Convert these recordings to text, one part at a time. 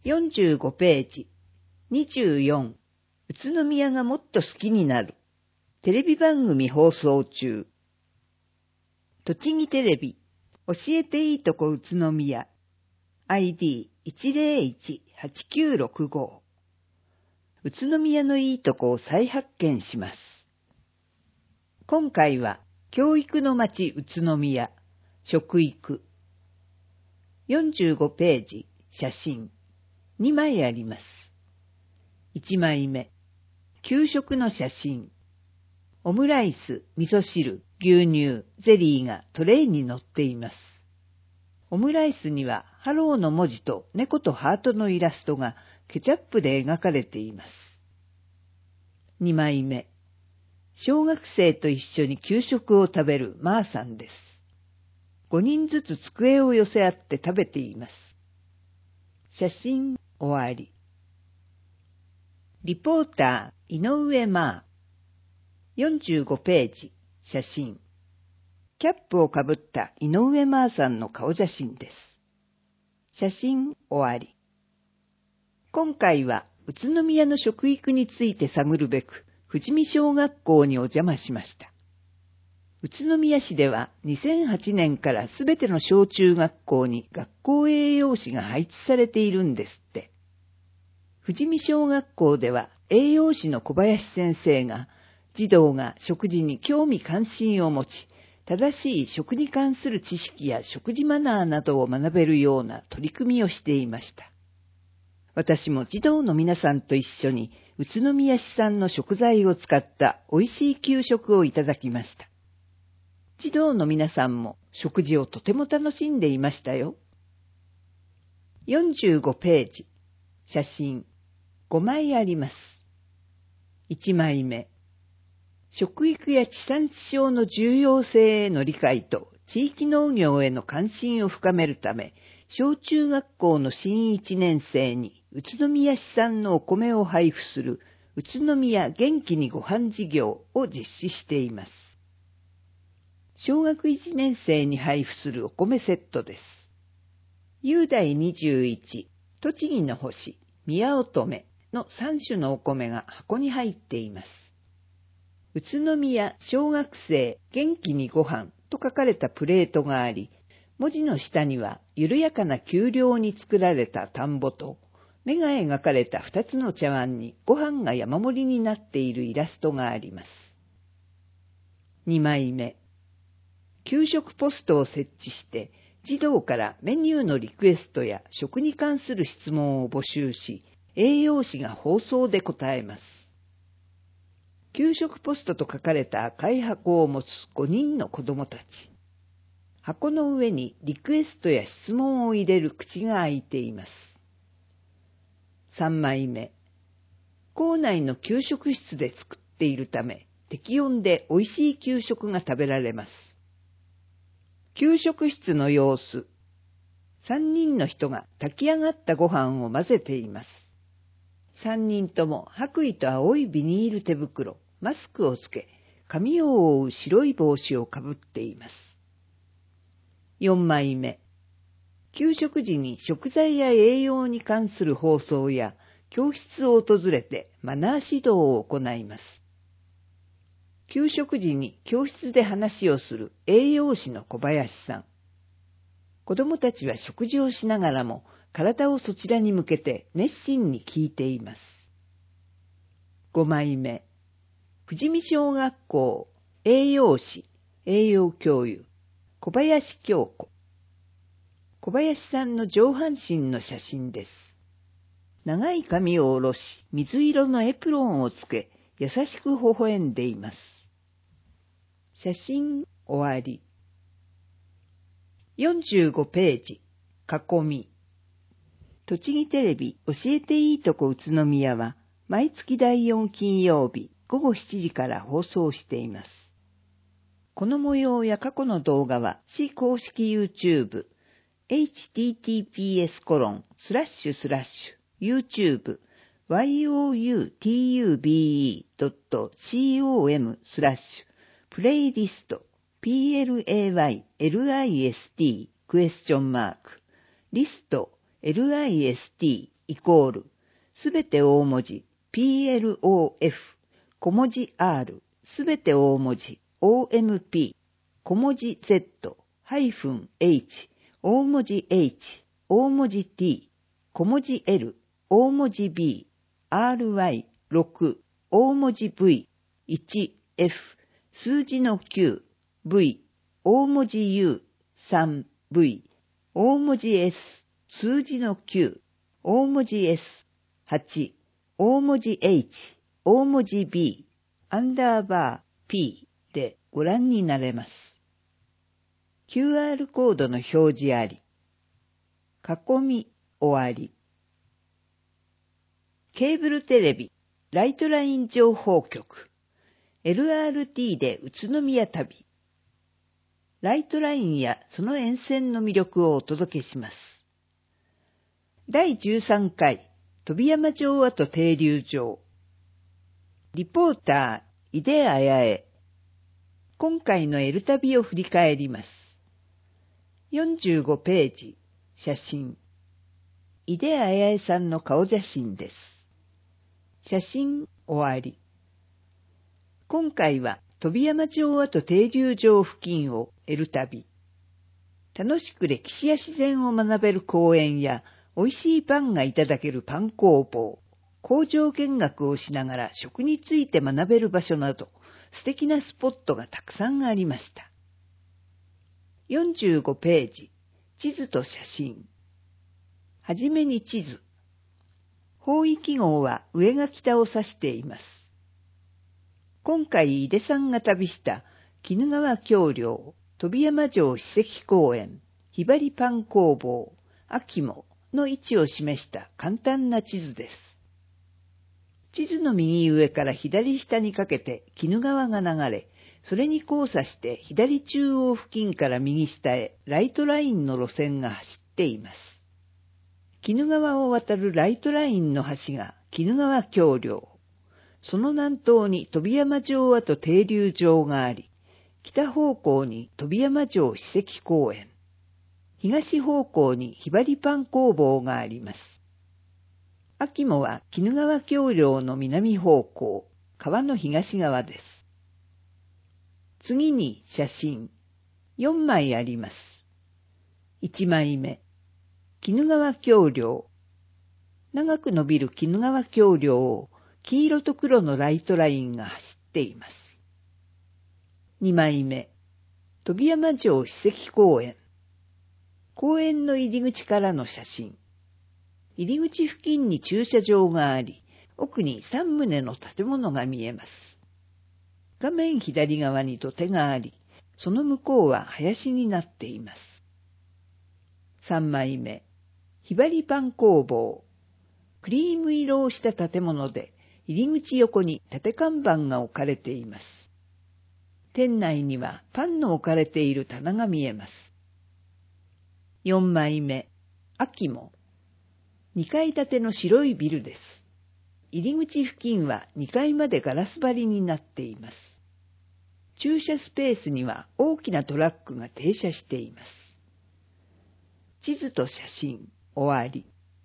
45ページ。24。宇都宮がもっと好きになる。テレビ番組放送中。栃木テレビ、教えていいとこ宇都宮。ID101-8965。宇都宮のいいとこを再発見します。今回は、教育の街宇都宮、食育。45ページ、写真。2枚あります。1枚目、給食の写真。オムライス、味噌汁、牛乳、ゼリーがトレイに乗っています。オムライスにはハローの文字と猫とハートのイラストがケチャップで描かれています。2枚目、小学生と一緒に給食を食べるマーさんです。5人ずつ机を寄せ合って食べています。写真終わり。リポーター井上マー。45ページ、写真。キャップをかぶった井上マーさんの顔写真です。写真終わり。今回は宇都宮の食育について探るべく、富士見小学校にお邪魔しました。宇都宮市では2008年からすべての小中学校に学校栄養士が配置されているんですって。富士見小学校では栄養士の小林先生が、児童が食事に興味関心を持ち、正しい食に関する知識や食事マナーなどを学べるような取り組みをしていました。私も児童の皆さんと一緒に宇都宮市産の食材を使った美味しい給食をいただきました。児童の皆さんも食事をとても楽しんでいましたよ。45ページ、写真5枚あります。1枚目、食育や地産地消の重要性への理解と地域農業への関心を深めるため、小中学校の新1年生に宇都宮市産のお米を配布する宇都宮元気にご飯事業を実施しています。小学1年生に配布するお米セットです。雄大21、栃木の星、宮乙女の3種のお米が箱に入っています。宇都宮小学生元気にご飯と書かれたプレートがあり、文字の下には緩やかな丘陵に作られた田んぼと、目が描かれた2つの茶碗にご飯が山盛りになっているイラストがあります。2枚目、給食ポストを設置して、児童からメニューのリクエストや食に関する質問を募集し、栄養士が放送で答えます。給食ポストと書かれた赤い箱を持つ5人の子供たち。箱の上にリクエストや質問を入れる口が開いています。3枚目。校内の給食室で作っているため、適温で美味しい給食が食べられます。給食室の様子。3人の人が炊き上がったご飯を混ぜています。3人とも白衣と青いビニール手袋、マスクをつけ、髪を覆う白い帽子をかぶっています。4枚目。給食時に食材や栄養に関する放送や教室を訪れてマナー指導を行います。給食時に教室で話をする栄養士の小林さん。子どもたちは食事をしながらも体をそちらに向けて熱心に聞いています。5枚目。富士見小学校栄養士、栄養教諭、小林京子。小林さんの上半身の写真です。長い髪を下ろし、水色のエプロンをつけ、優しく微笑んでいます。写真終わり。45ページ、囲み。栃木テレビ教えていいとこ宇都宮は、毎月第4金曜日午後7時から放送しています。この模様や過去の動画は、市公式 YouTube、https://youtube youtube.com/playlist playlist クエスチョンマークリスト list イコール、すべて大文字、PLOF、小文字 R、すべて大文字、OMP、小文字 Z、-H、大文字 H、大文字 T、小文字 L、大文字 B、RY6、大文字 V、1、F、数字の9、V、大文字 U、3、V、大文字 S、数字の9、大文字 S、8、大文字 H、大文字 B、アンダーバー P でご覧になれます。QR コードの表示あり。囲み終わり。ケーブルテレビ、ライトライン情報局、LRT で宇都宮旅。ライトラインやその沿線の魅力をお届けします。第13回、飛山城跡停留場。リポーター、井出彩恵。今回のエル旅を振り返ります。45ページ、写真。井出彩恵さんの顔写真です。写真終わり。今回は飛山城跡停留場付近をエル旅。楽しく歴史や自然を学べる公園や美味しいパンがいただけるパン工房、工場見学をしながら食について学べる場所など素敵なスポットがたくさんありました。45ページ、地図と写真。はじめに地図。方位記号は上が北を指しています。今回井出さんが旅した鬼怒川橋梁、飛山城史跡公園、ひばりパン工房、秋もの位置を示した簡単な地図です。地図の右上から左下にかけて鬼怒川が流れ、それに交差して左中央付近から右下へライトラインの路線が走っています。鬼怒川を渡るライトラインの橋が鬼怒川橋梁。その南東に飛山城跡停留場があり、北方向に飛山城史跡公園、東方向にひばりパン工房があります。秋もは鬼怒川橋梁の南方向、川の東側です。次に写真、4枚あります。1枚目、鬼怒川橋梁。長く伸びる鬼怒川橋梁を黄色と黒のライトラインが走っています。2枚目、飛山城史跡公園。公園の入り口からの写真。入り口付近に駐車場があり、奥に3棟の建物が見えます。画面左側に土手があり、その向こうは林になっています。3枚目、ひばりパン工房。クリーム色をした建物で、入り口横に縦看板が置かれています。店内にはパンの置かれている棚が見えます。4枚目、秋も。2階建ての白いビルです。入り口付近は2階までガラス張りになっています。駐車スペースには大きなトラックが停車しています。地図と写真、終わり。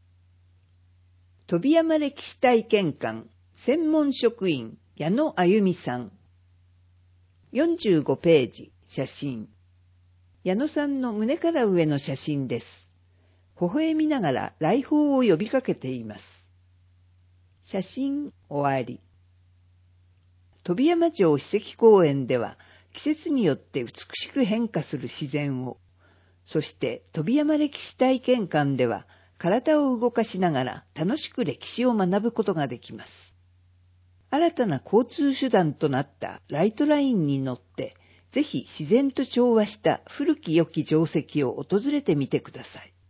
飛山歴史体験館、専門職員、矢野あゆみさん。45ページ、写真。矢野さんの胸から上の写真です。微笑みながら来訪を呼びかけています。写真終わり。飛山城史跡公園では季節によって美しく変化する自然を、そして飛山歴史体験館では体を動かしながら楽しく歴史を学ぶことができます。新たな交通手段となったライトラインに乗って、ぜひ自然と調和した古き良き城跡を訪れてみてください。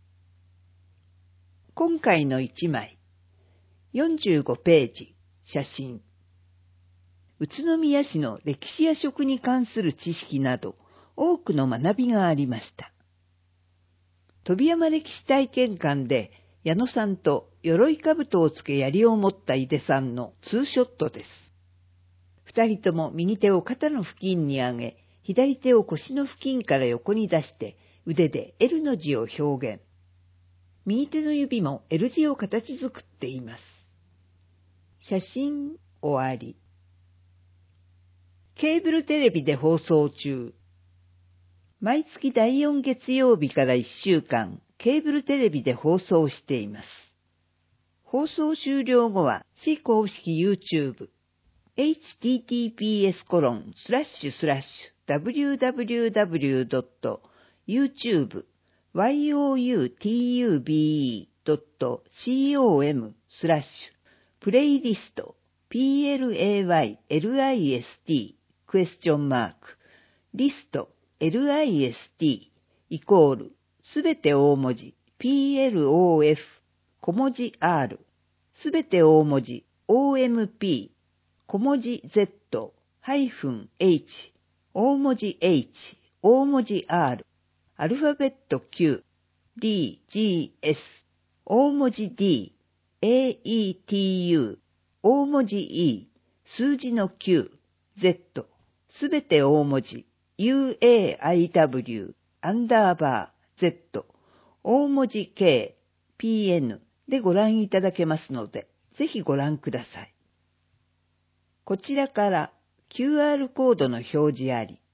今回の1枚、45ページ、写真。宇都宮市の歴史や食に関する知識など、多くの学びがありました。飛山歴史体験館で、矢野さんと鎧兜をつけ槍を持った井出さんのツーショットです。二人とも右手を肩の付近に上げ、左手を腰の付近から横に出して、腕で L の字を表現。 右手の指も L 字を形作っています。写真終わり。ケーブルテレビで放送中。毎月第4月曜日から1週間、ケーブルテレビで放送しています。放送終了後は、市公式 YouTube、https://www.youtube.com/playlist PLAYLIST list イコールすべて大文字 PLOF 小文字 R すべて大文字 OMP 小文字 Z ハイフン H 大文字 H 大文字 R アルファベット Q D G S 大文字 D AETU 大文字 E 数字の Q Z すべて大文字UAIW _Z 大文字 K PN でご覧いただけますので、ぜひご覧ください。こちらから QR コードの表示あり、